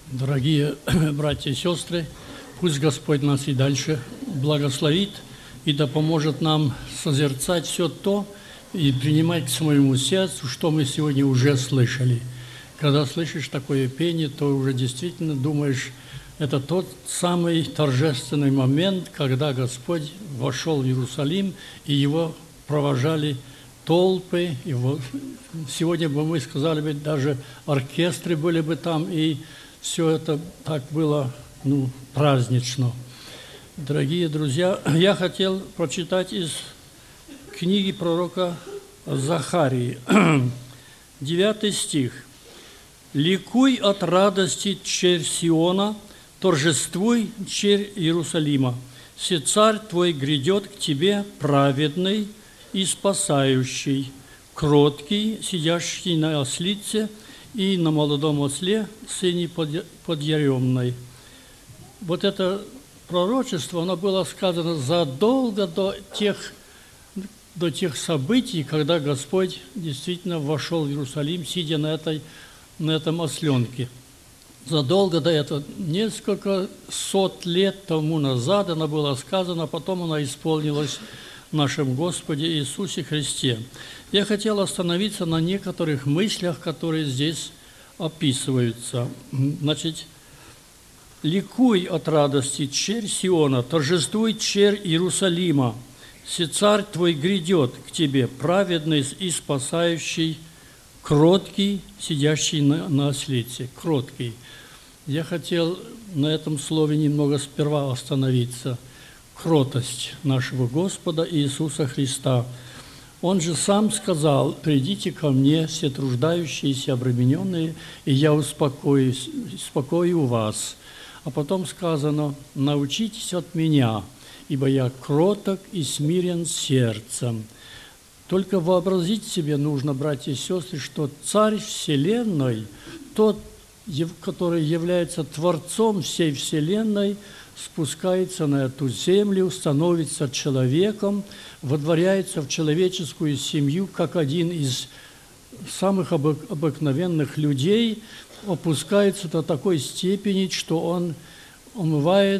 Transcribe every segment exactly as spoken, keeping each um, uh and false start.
Дорогие братья и сестры, пусть Господь нас и дальше благословит и да поможет нам созерцать все то и принимать к своему сердцу, что мы сегодня уже слышали. Когда слышишь такое пение, то уже действительно думаешь, это тот самый торжественный момент, когда Господь вошел в Иерусалим, и его провожали толпы. И вот сегодня бы мы сказали бы, даже оркестры были бы там, и все это так было, ну, празднично. Дорогие друзья, я хотел прочитать из книги пророка Захарии, девятый стих. «Ликуй от радости, черь Сиона, торжествуй, черь Иерусалима. Се царь твой грядет к тебе, праведный и спасающий, кроткий, сидящий на ослице и на молодом осле, сыне подъяремной». Вот это пророчество, оно было сказано задолго до тех, до тех событий, когда Господь действительно вошел в Иерусалим, сидя на, этой, на этом осленке. Задолго до этого, несколько сот лет тому назад она была сказана, потом она исполнилась в нашем Господе Иисусе Христе. Я хотел остановиться на некоторых мыслях, которые здесь описываются. Значит, «Ликуй от радости, черь Сиона, торжествуй, черь Иерусалима, се царь твой грядет к тебе, праведный и спасающий, кроткий, сидящий на, на ослице». Кроткий. Я хотел на этом слове немного сперва остановиться. Кротость нашего Господа Иисуса Христа. Он же сам сказал: «Придите ко мне, все труждающиеся, обремененные, и я успокоюсь, успокою вас». А потом сказано: «Научитесь от меня, ибо я кроток и смирен сердцем». Только вообразить себе нужно, братья и сестры, что Царь Вселенной, тот, который является Творцом всей Вселенной, спускается на эту землю, становится человеком, водворяется в человеческую семью, как один из самых обыкновенных людей, опускается до такой степени, что он омывает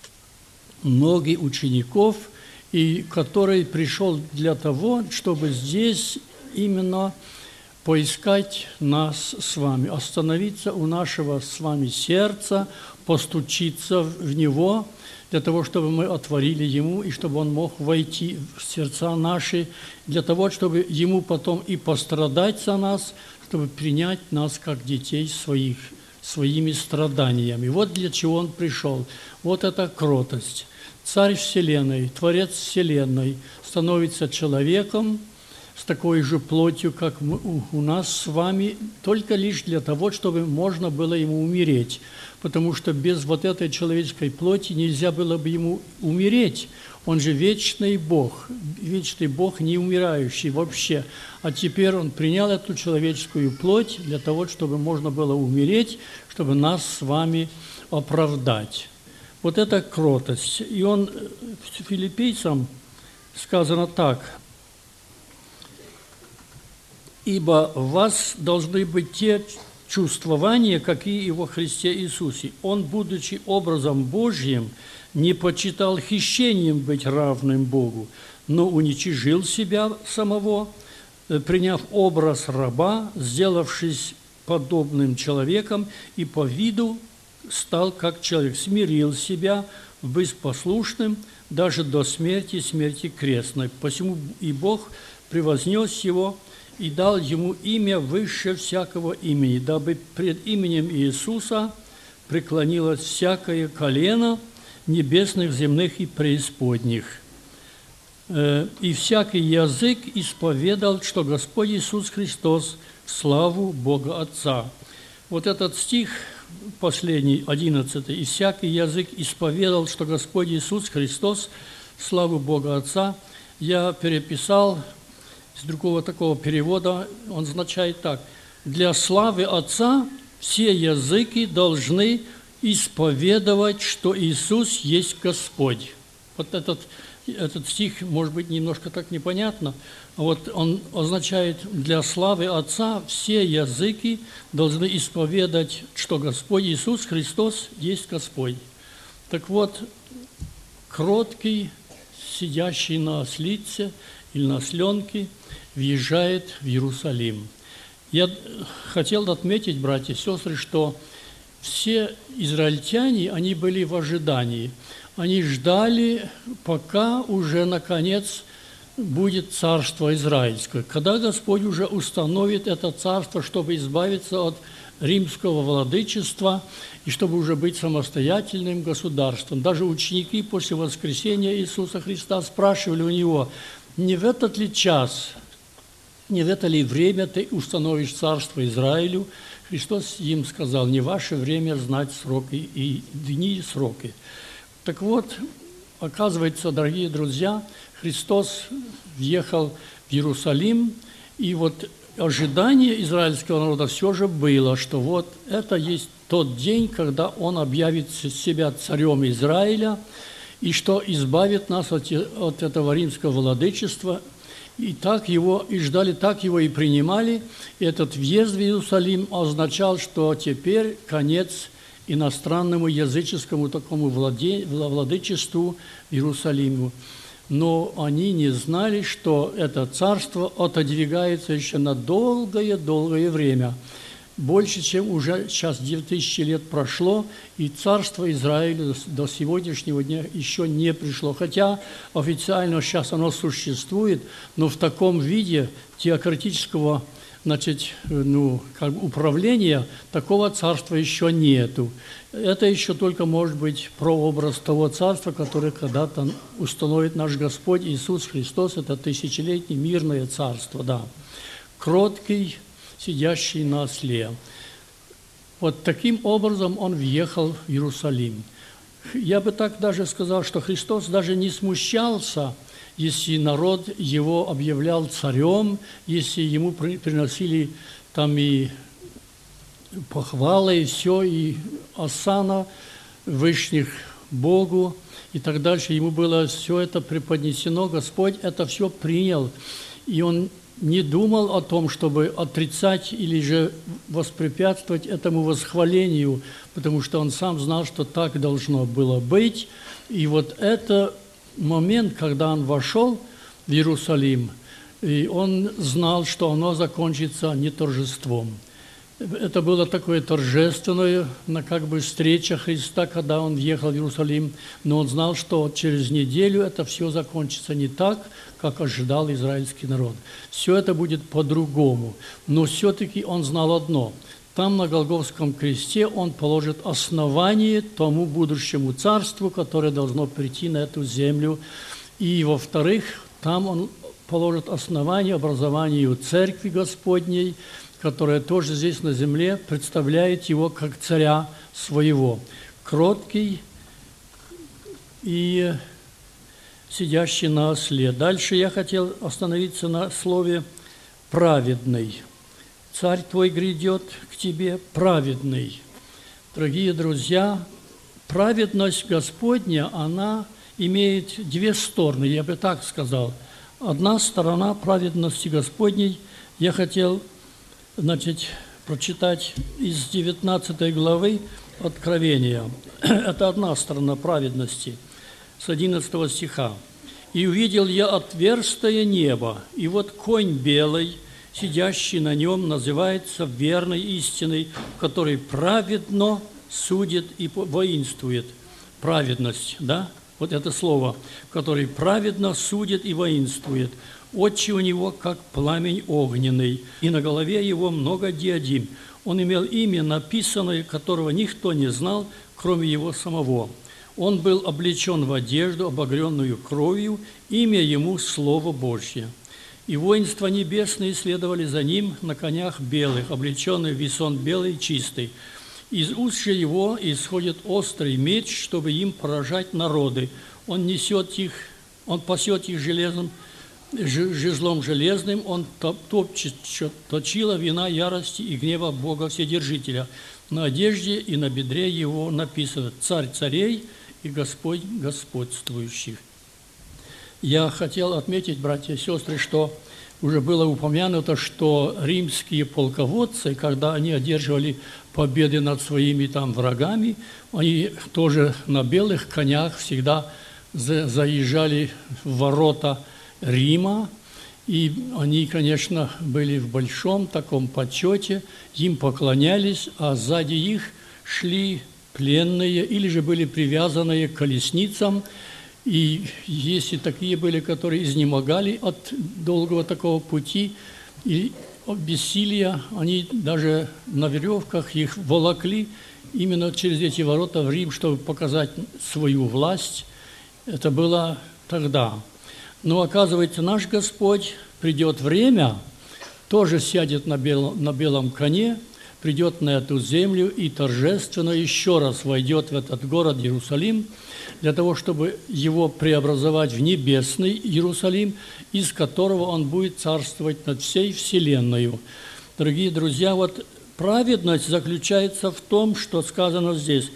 ноги учеников, и который пришел для того, чтобы здесь именно поискать нас с вами, остановиться у нашего с вами сердца, постучиться в него, для того, чтобы мы отворили ему, и чтобы он мог войти в сердца наши, для того, чтобы ему потом и пострадать за нас, чтобы принять нас как детей своих, своими страданиями. Вот для чего он пришел. Вот эта кротость. Царь Вселенной, Творец Вселенной становится человеком с такой же плотью, как мы, у нас с вами, только лишь для того, чтобы можно было ему умереть. Потому что без вот этой человеческой плоти нельзя было бы ему умереть. Он же вечный Бог, вечный Бог, не умирающий вообще. А теперь он принял эту человеческую плоть для того, чтобы можно было умереть, чтобы нас с вами оправдать. Вот это кротость. И он филиппийцам сказано так: «Ибо в вас должны быть те чувствования, какие и во Христе Иисусе. Он, будучи образом Божьим, не почитал хищением быть равным Богу, но уничижил себя самого, приняв образ раба, сделавшись подобным человеком, и по виду стал как человек, смирил себя, быть послушным даже до смерти, смерти крестной. Посему и Бог превознес его и дал ему имя выше всякого имени, дабы пред именем Иисуса преклонилось всякое колено небесных, земных и преисподних. И всякий язык исповедал, что Господь Иисус Христос в славу Бога Отца». Вот этот стих последний, одиннадцатый. «И всякий язык исповедал, что Господь Иисус Христос в славу Бога Отца». Я переписал с другого такого перевода, он означает так: «Для славы Отца все языки должны исповедовать, что Иисус есть Господь». Вот этот этот стих, может быть, немножко так непонятно. Вот он означает: для славы Отца все языки должны исповедать, что Господь Иисус Христос есть Господь. Так вот, кроткий, сидящий на ослице или на осленке, въезжает в Иерусалим. Я хотел отметить, братья и сестры, что все израильтяне, они были в ожидании. Они ждали, пока уже, наконец, будет царство израильское. Когда Господь уже установит это царство, чтобы избавиться от римского владычества и чтобы уже быть самостоятельным государством. Даже ученики после воскресения Иисуса Христа спрашивали у Него: не в этот ли час, не в это ли время ты установишь царство Израилю? Христос им сказал: не ваше время знать сроки и дни и сроки. Так вот, оказывается, дорогие друзья, Христос въехал в Иерусалим, и вот ожидание израильского народа все же было, что вот это есть тот день, когда Он объявит себя царем Израиля, и что избавит нас от, от этого римского владычества. И так его и ждали, так его и принимали. И этот въезд в Иерусалим означал, что теперь конец иностранному языческому такому владе, владычеству Иерусалиму. Но они не знали, что это царство отодвигается еще на долгое-долгое время. Больше, чем уже сейчас девять тысяч лет прошло, и царство Израиля до сегодняшнего дня еще не пришло. Хотя официально сейчас оно существует, но в таком виде теократического, значит, ну, как бы управления такого царства еще нету. Это еще только может быть прообраз того царства, которое когда-то установит наш Господь Иисус Христос. Это тысячелетнее мирное царство, да. Кроткий, сидящий на осле. Вот таким образом он въехал в Иерусалим. Я бы так даже сказал, что Христос даже не смущался, если народ его объявлял царем, если ему приносили там и похвалы, и все, и осана вышних Богу, и так дальше. Ему было все это преподнесено, Господь это все принял, и он не думал о том, чтобы отрицать или же воспрепятствовать этому восхвалению, потому что он сам знал, что так должно было быть. И вот это момент, когда он вошел в Иерусалим, и он знал, что оно закончится не торжеством. Это было такое торжественное, как бы встреча Христа, когда он въехал в Иерусалим, но он знал, что через неделю это все закончится не так, как ожидал израильский народ. Все это будет по-другому. Но все-таки он знал одно. Там, на Голгофском кресте, он положит основание тому будущему царству, которое должно прийти на эту землю. И, во-вторых, там он положит основание образованию Церкви Господней, которая тоже здесь на земле представляет его как царя своего. Кроткий и сидящий на осле. Дальше я хотел остановиться на слове «праведный». Царь твой грядет к тебе праведный. Дорогие друзья, праведность Господня, она имеет две стороны, я бы так сказал. Одна сторона праведности Господней я хотел, значит, прочитать из девятнадцатой главы Откровения. Это одна сторона праведности, с одиннадцатого стиха. «И увидел я отверстие неба, и вот конь белый, сидящий на нем, называется верной истиной, который праведно судит и воинствует». Праведность, да? Вот это слово, который праведно судит и воинствует. Очи у него, как пламень огненный, и на голове его много диадим. Он имел имя, написанное, которого никто не знал, кроме его самого. Он был облечен в одежду, обогренную кровью, имя ему Слово Божье. И воинства небесные следовали за ним на конях белых, облеченные в весон белый и чистый. Из уст же его исходит острый меч, чтобы им поражать народы. Он несет их, он пасет их железным, жезлом железным, он топчет точила вина ярости и гнева Бога Вседержителя. На одежде и на бедре его написано «Царь царей и Господь господствующих». Я хотел отметить, братья и сестры, что уже было упомянуто, что римские полководцы, когда они одерживали победы над своими там врагами, они тоже на белых конях всегда заезжали в ворота Рима, и они, конечно, были в большом таком почете, им поклонялись, а сзади их шли пленные или же были привязанные к колесницам. И если такие были, которые изнемогали от долгого такого пути и бессилия, они даже на веревках их волокли именно через эти ворота в Рим, чтобы показать свою власть. Это было тогда. Но, оказывается, наш Господь, придет время, тоже сядет на белом, на белом коне, придет на эту землю и торжественно еще раз войдет в этот город Иерусалим, для того, чтобы его преобразовать в небесный Иерусалим, из которого он будет царствовать над всей вселенной. Дорогие друзья, вот праведность заключается в том, что сказано здесь,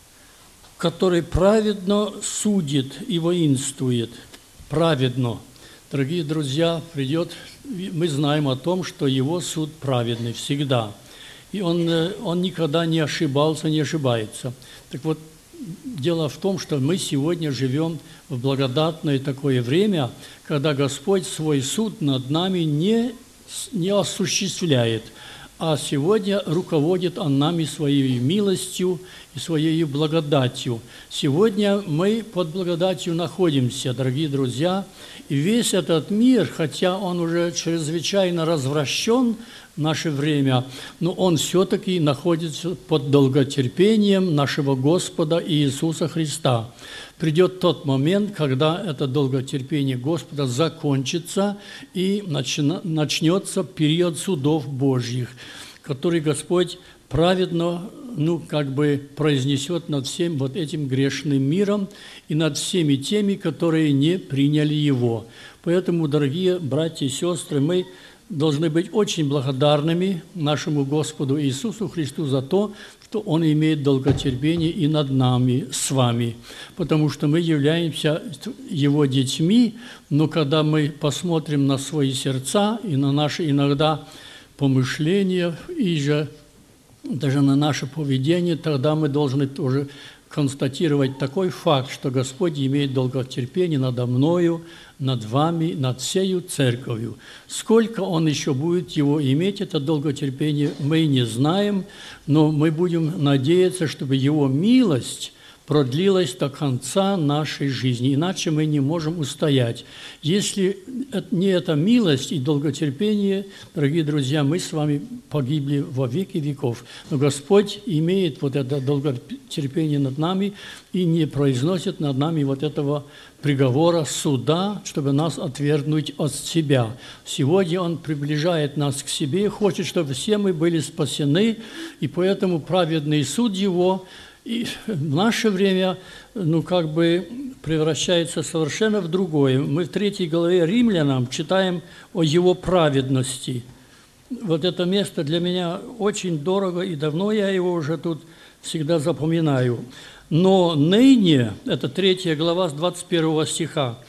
который праведно судит и воинствует. Праведно. Дорогие друзья, придет, мы знаем о том, что его суд праведный всегда. И он, он никогда не ошибался, не ошибается. Так вот, дело в том, что мы сегодня живем в благодатное такое время, когда Господь свой суд над нами не, не осуществляет, а сегодня руководит Он нами своей милостью и своей благодатью. Сегодня мы под благодатью находимся, дорогие друзья, и весь этот мир, хотя он уже чрезвычайно развращен в наше время, но он все-таки находится под долготерпением нашего Господа Иисуса Христа. Придет тот момент, когда это долготерпение Господа закончится и начнется период судов Божьих, который Господь праведно, ну, как бы произнесет над всем вот этим грешным миром и над всеми теми, которые не приняли Его. Поэтому, дорогие братья и сестры, мы должны быть очень благодарными нашему Господу Иисусу Христу за то, что Он имеет долготерпение и над нами, с вами, потому что мы являемся Его детьми, но когда мы посмотрим на свои сердца и на наши иногда помышления, и же даже на наше поведение, тогда мы должны тоже констатировать такой факт, что Господь имеет долготерпение надо мною, над вами, над всею церковью. Сколько Он еще будет его иметь, это долготерпение, мы не знаем, но мы будем надеяться, чтобы Его милость продлилась до конца нашей жизни, иначе мы не можем устоять. Если не эта милость и долготерпение, дорогие друзья, мы с вами погибли во веки веков. Но Господь имеет вот это долготерпение над нами и не произносит над нами вот этого приговора суда, чтобы нас отвергнуть от себя. Сегодня Он приближает нас к себе, хочет, чтобы все мы были спасены, и поэтому праведный суд Его и в наше время, ну, как бы превращается совершенно в другое. Мы в третьей главе Римлянам читаем о Его праведности. Вот это место для меня очень дорого, и давно я его уже тут всегда запоминаю. Но ныне, это третья глава с двадцать первого стиха,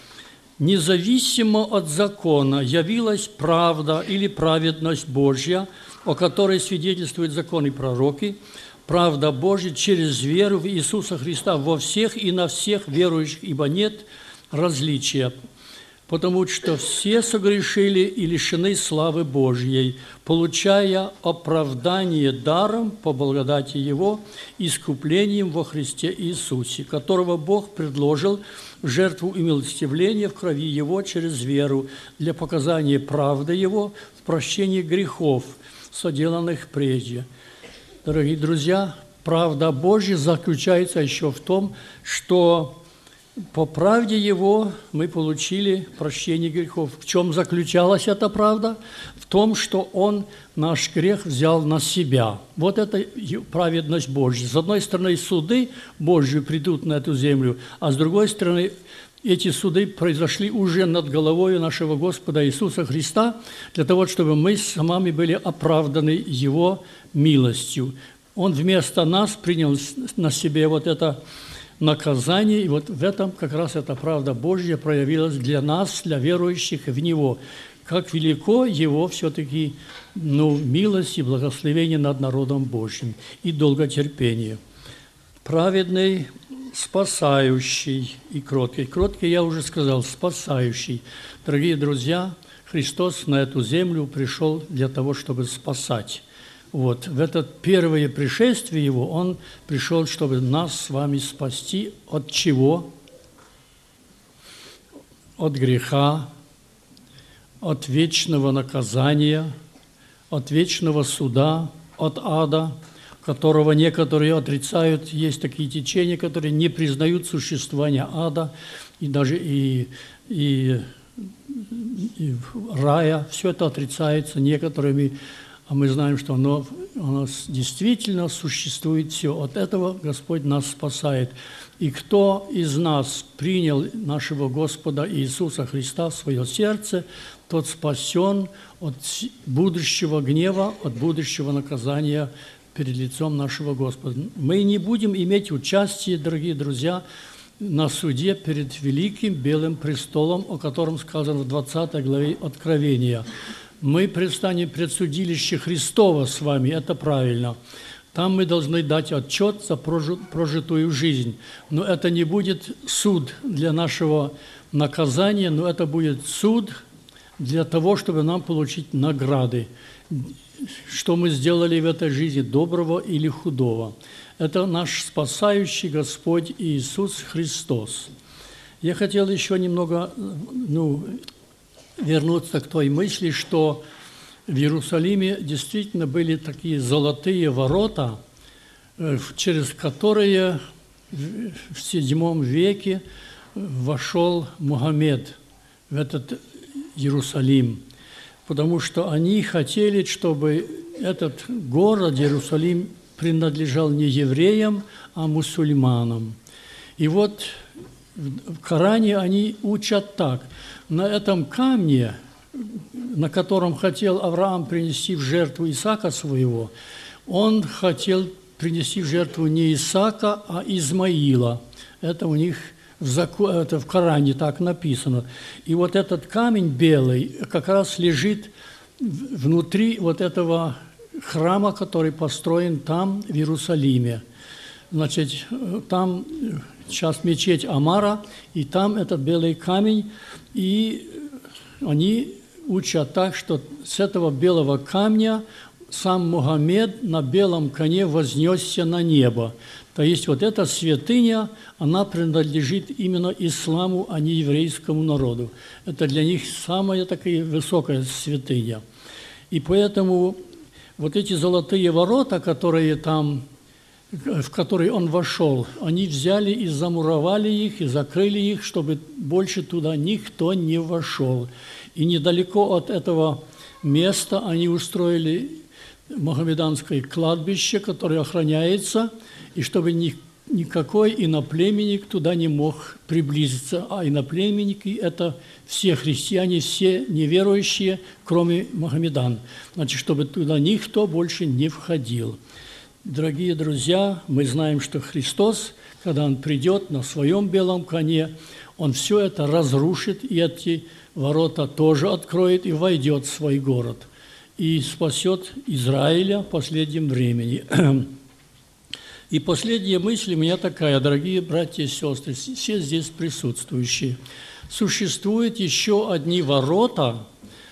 «Независимо от закона явилась правда или праведность Божья, о которой свидетельствуют законы и пророки, правда Божья через веру в Иисуса Христа во всех и на всех верующих, ибо нет различия, потому что все согрешили и лишены славы Божьей, получая оправдание даром по благодати Его, искуплением во Христе Иисусе, которого Бог предложил в жертву умилостивления в крови Его через веру для показания правды Его в прощении грехов, соделанных прежде». Дорогие друзья, правда Божья заключается еще в том, что по правде Его мы получили прощение грехов. В чем заключалась эта правда? В том, что Он наш грех взял на себя. Вот это праведность Божья. С одной стороны, суды Божьи придут на эту землю, а с другой стороны, эти суды произошли уже над головой нашего Господа Иисуса Христа, для того, чтобы мы с вами были оправданы Его милостью. Он вместо нас принял на себе вот это наказание. И вот в этом как раз эта правда Божья проявилась для нас, для верующих в Него. Как велико Его все-таки ну, милость и благословение над народом Божьим и долготерпение. Праведный, спасающий и кроткий. Кроткий, я уже сказал, спасающий. Дорогие друзья, Христос на эту землю пришел для того, чтобы спасать. Вот. В это первое пришествие Его Он пришел, чтобы нас с вами спасти от чего? От греха, от вечного наказания, от вечного суда, от ада, которого некоторые отрицают. Есть такие течения, которые не признают существования ада и даже и, и, и рая. Все это отрицается некоторыми, а мы знаем, что оно, оно действительно существует все. От этого Господь нас спасает. И кто из нас принял нашего Господа Иисуса Христа в свое сердце, тот спасен от будущего гнева, от будущего наказания перед лицом нашего Господа. Мы не будем иметь участие, дорогие друзья, на суде перед великим белым престолом, о котором сказано в двадцатой главе Откровения. Мы предстанем пред судилище Христова с вами, это правильно. Там мы должны дать отчет за прожитую жизнь. Но это не будет суд для нашего наказания, но это будет суд для того, чтобы нам получить награды. Что мы сделали в этой жизни, доброго или худого. Это наш спасающий Господь Иисус Христос. Я хотел еще немного ну, вернуться к той мысли, что в Иерусалиме действительно были такие золотые ворота, через которые в седьмом веке вошел Мухаммед в этот Иерусалим, потому что они хотели, чтобы этот город Иерусалим принадлежал не евреям, а мусульманам. И вот в Коране они учат так. На этом камне, на котором хотел Авраам принести в жертву Исаака своего, он хотел принести в жертву не Исаака, а Измаила. Это у них в, закон, это в Коране так написано. И вот этот камень белый как раз лежит внутри вот этого храма, который построен там, в Иерусалиме. Значит, там сейчас мечеть Амара, и там этот белый камень, и они учат так, что с этого белого камня сам Мухаммед на белом коне вознесся на небо. То есть вот эта святыня, она принадлежит именно исламу, а не еврейскому народу. Это для них самая такая высокая святыня. И поэтому вот эти золотые ворота, которые там, в которые он вошел, они взяли и замуровали их, и закрыли их, чтобы больше туда никто не вошел. И недалеко от этого места они устроили мухаммеданское кладбище, которое охраняется, и чтобы ни, никакой иноплеменник туда не мог приблизиться. А иноплеменники – это все христиане, все неверующие, кроме мухаммедан. Значит, чтобы туда никто больше не входил. Дорогие друзья, мы знаем, что Христос, когда Он придет на своем белом коне, Он все это разрушит, и эти ворота тоже откроет, и войдет в свой город, и спасет Израиля в последнем времени. И последняя мысль у меня такая, дорогие братья и сестры, все здесь присутствующие. Существуют еще одни ворота,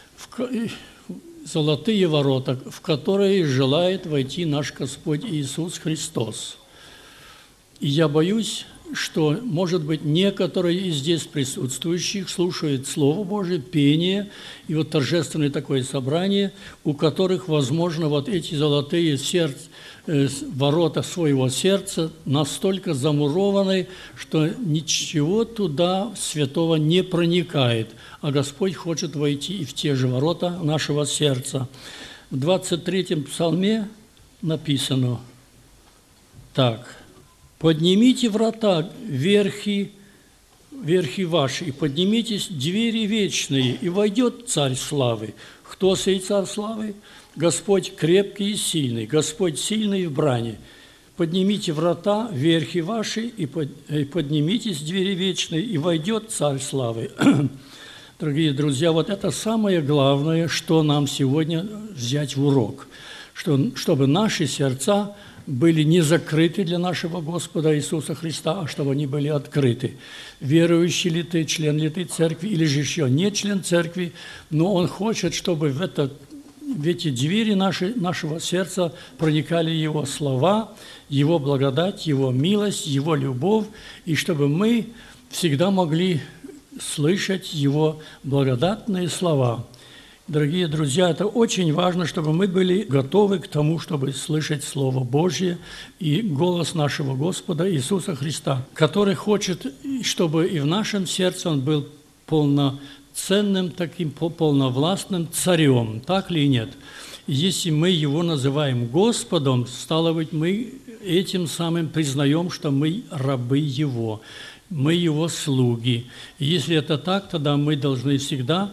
золотые ворота, в которые желает войти наш Господь Иисус Христос. И я боюсь, что, может быть, некоторые из здесь присутствующих слушают Слово Божие, пение, и вот торжественное такое собрание, у которых, возможно, вот эти золотые сердца, э, ворота своего сердца настолько замурованы, что ничего туда святого не проникает, а Господь хочет войти и в те же ворота нашего сердца. В двадцать третьем псалме написано так: «Поднимите врата, верхи, верхи ваши, и поднимитесь двери вечные, и войдет Царь славы». Кто сей Царь славы? Господь крепкий и сильный, Господь сильный в брани. поднимите врата, верхи ваши, и поднимитесь, двери вечные, и войдет Царь славы». Дорогие друзья, вот это самое главное, что нам сегодня взять в урок, что, чтобы наши сердца были не закрыты для нашего Господа Иисуса Христа, а чтобы они были открыты. Верующий ли ты, член ли ты церкви, или же еще не член церкви, но он хочет, чтобы в, это, в эти двери наши, нашего сердца проникали Его слова, Его благодать, Его милость, Его любовь, и чтобы мы всегда могли слышать Его благодатные слова. Дорогие друзья, это очень важно, чтобы мы были готовы к тому, чтобы слышать Слово Божье и голос нашего Господа Иисуса Христа, который хочет, чтобы и в нашем сердце Он был полноценным, таким полновластным царем, так ли и нет? Если мы Его называем Господом, стало быть, мы этим самым признаем, что мы рабы Его, мы Его слуги. И если это так, тогда мы должны всегда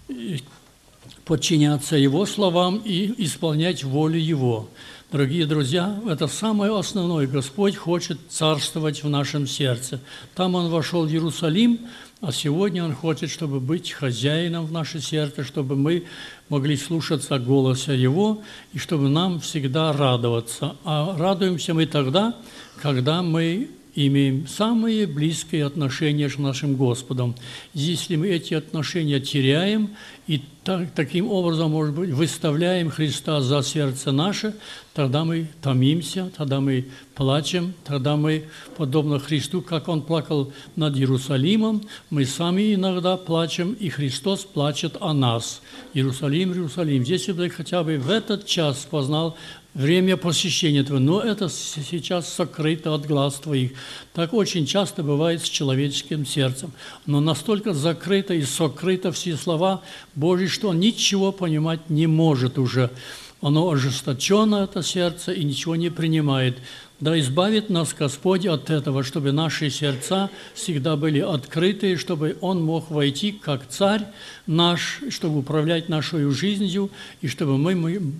подчиняться Его словам и исполнять волю Его. Дорогие друзья, это самое основное. Господь хочет царствовать в нашем сердце. Там Он вошел в Иерусалим, а сегодня Он хочет, чтобы быть хозяином в наше сердце, чтобы мы могли слушаться голоса Его, и чтобы нам всегда радоваться. А радуемся мы тогда, когда мы имеем самые близкие отношения с нашим Господом. Если мы эти отношения теряем и так, таким образом, может быть, выставляем Христа за сердце наше, тогда мы томимся, тогда мы плачем, тогда мы, подобно Христу, как Он плакал над Иерусалимом, мы сами иногда плачем, и Христос плачет о нас. Иерусалим, Иерусалим, если бы хотя бы в этот час познал время посещения Твоего, но это сейчас сокрыто от глаз Твоих. Так очень часто бывает с человеческим сердцем. Но настолько закрыто и сокрыто все слова Божьи, что он ничего понимать не может уже. Оно ожесточено, это сердце, и ничего не принимает. Да избавит нас Господь от этого, чтобы наши сердца всегда были открыты, чтобы Он мог войти как Царь наш, чтобы управлять нашей жизнью, и чтобы мы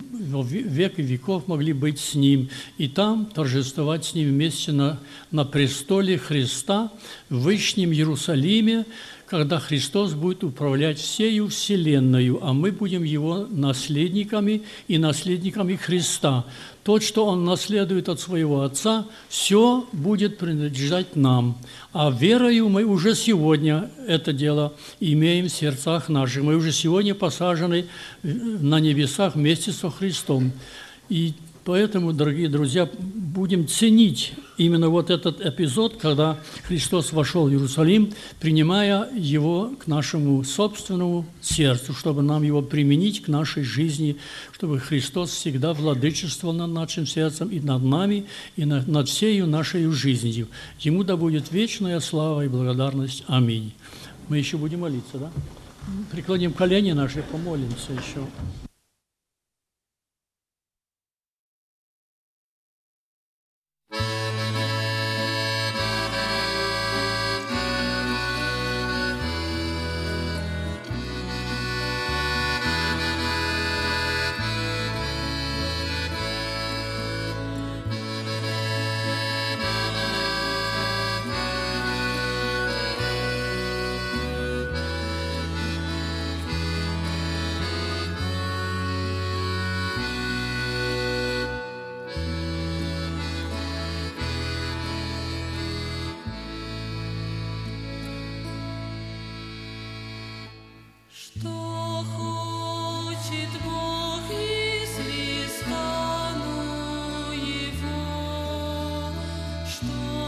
в веки веков могли быть с Ним, и там торжествовать с Ним вместе на, на престоле Христа в Вышнем Иерусалиме, когда Христос будет управлять всею вселенную, а мы будем Его наследниками и наследниками Христа. То, что Он наследует от своего Отца, все будет принадлежать нам. А верою мы уже сегодня это дело имеем в сердцах наших. Мы уже сегодня посажены на небесах вместе со Христом. И поэтому, дорогие друзья, будем ценить именно вот этот эпизод, когда Христос вошел в Иерусалим, принимая Его к нашему собственному сердцу, чтобы нам Его применить к нашей жизни, чтобы Христос всегда владычествовал над нашим сердцем и над нами, и над, над всею нашей жизнью. Ему да будет вечная слава и благодарность. Аминь. Мы еще будем молиться, да? Преклоним колени наши, помолимся еще. Что